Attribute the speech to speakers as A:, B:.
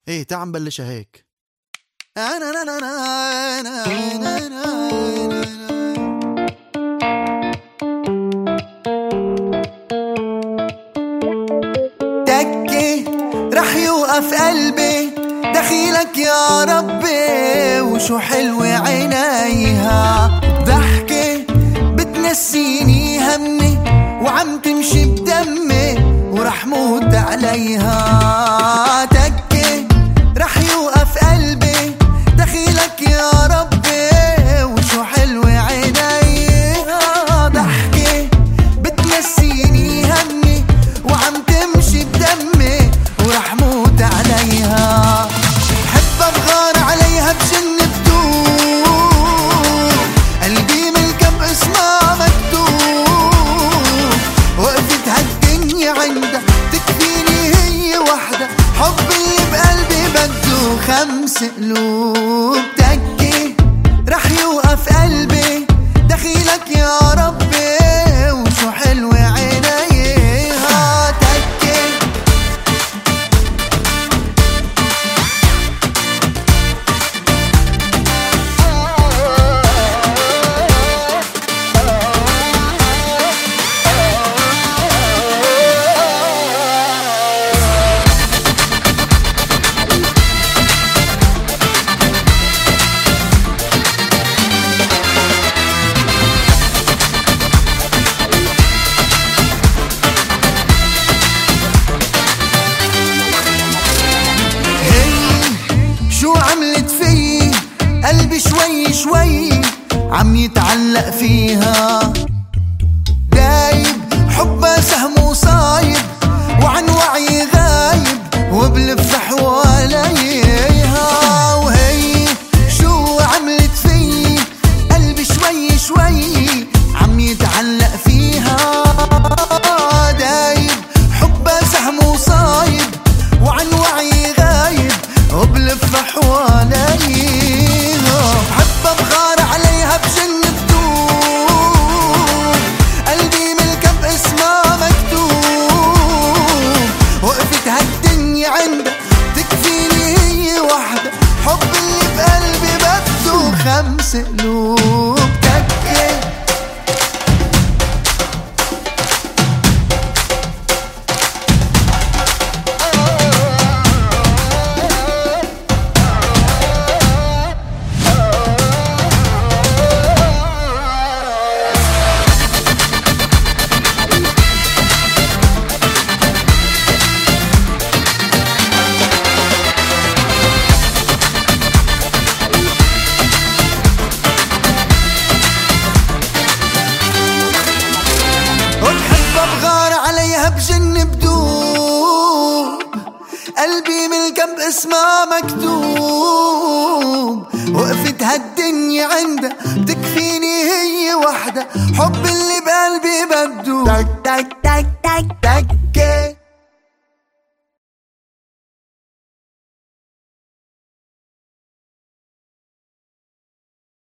A: ايه تعال نبلشها هيك.
B: دقي رح يوقف قلبي دخيلك يا ربي، وشو حلوة عينيها ضحكة بتنسيني همي وعم تمشي بدمي ورح موت عليها. دقي رح يوقف قلبي دخيلك يا ربي، وشو حلوة عينيها ضحكة بتنسيني همي وعم تمشي بدمي ورح موت عليها. بحبها بغار عليها بجن بدوب، قلبي ملكها باسمها مكتوب، وقفت هالدنيا عندها تكفيني هي وحدة، حب اللي بقلبي بده 5 قلوب. دقي رح يوقف قلبي دخيلك يا ربي، وشو حلوة عينيها. دقي شو عملت في قلبي شوي شوي عم يتعلق فيها، دايب حبها سهم وصايب وعن وعي غايب وبلف حواليها. وهي شو عملت في قلبي شوي شوي عم يتعلق فيها، دايب حبها سهم وصايب وعن وعي غايب وبلف حواليها. بحبها بغار عليها بجن بدوب، قلبي ملكها باسمها مكتوب، وقفت هالدنيا عندها تكفيني هي وحدة، حب اللي بقلبي بده 5 قلوب. دقي وبحبها بغار عليها بجن بدوب، قلبي ملكها باسمها مكتوب، وقفت هالدنيا عندها بتكفيني هي وحدة، حب اللي بقلبي بده. دق دق دق دق دق